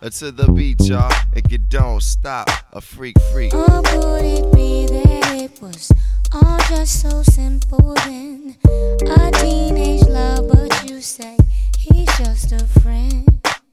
to the beat, y'all. And you don't stop. A freak. Or could it be that it was all just so simple then? A teenage love, but you say he's just a friend.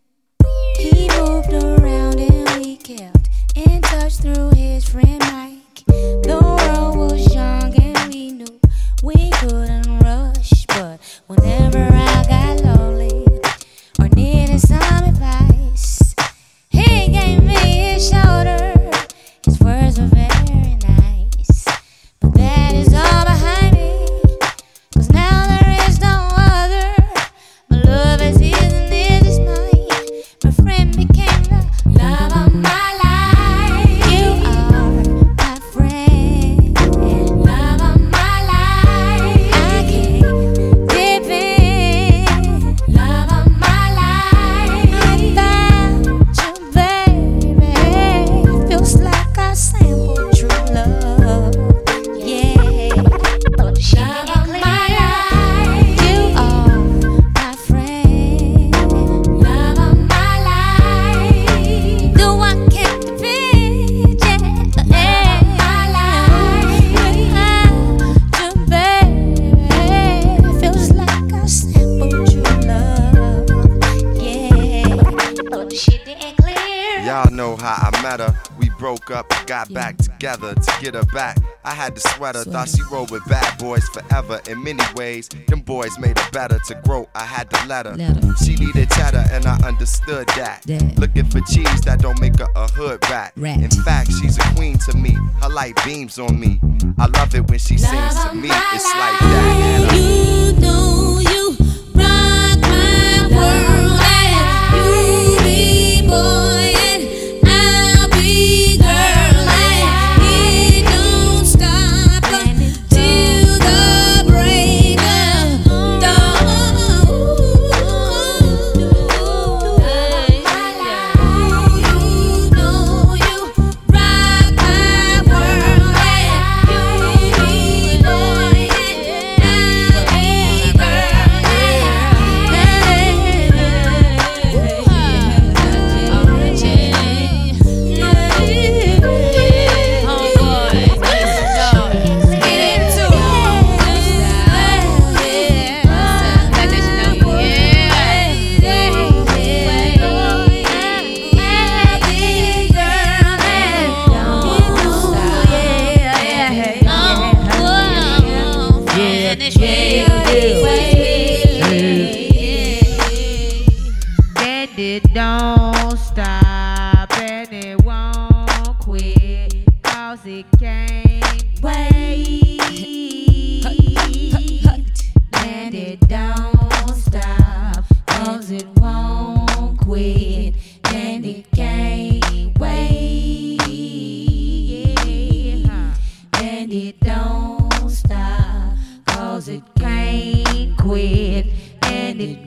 He moved around and we kept in touch through his friend Mike. The world was young and we knew we couldn't rush, but whenever I got lonely or needed some advice, he gave me his shoulder. His words were very nice, but that is all behind me, 'cause now there is no other. My love is his and his is mine. My friend became the love of my life. You are my friend, love of my life. I can't dip in, love of my life. I found you, baby. Feels like I sampled true love. Yeah, but she love of my life. You are my friend, love of my life. The one kept the vision, love of my life. You, baby, feels like I sampled true love. Yeah, but she didn't clear. Y'all know how I met her. We broke up and got back together. To get her back, I had to sweat her. Thought she rolled with bad boys forever. In many ways, them boys made her better. To grow, I had to let her. She needed cheddar and I understood that. Looking for cheese, that don't make her a hood rat. In fact, she's a queen to me. Her light beams on me. I love it when she sings to me. It's like that. You know you rock my world, and you be boy and I'll be girl, and it don't stop till the break of dawn. You know you rock my world, and you be boy and I'll be And it don't stop and it won't quit, 'cause it can't wait. And it don't stop 'cause it won't quit, and it can't wait. And it don't stop 'cause it can't quit, and it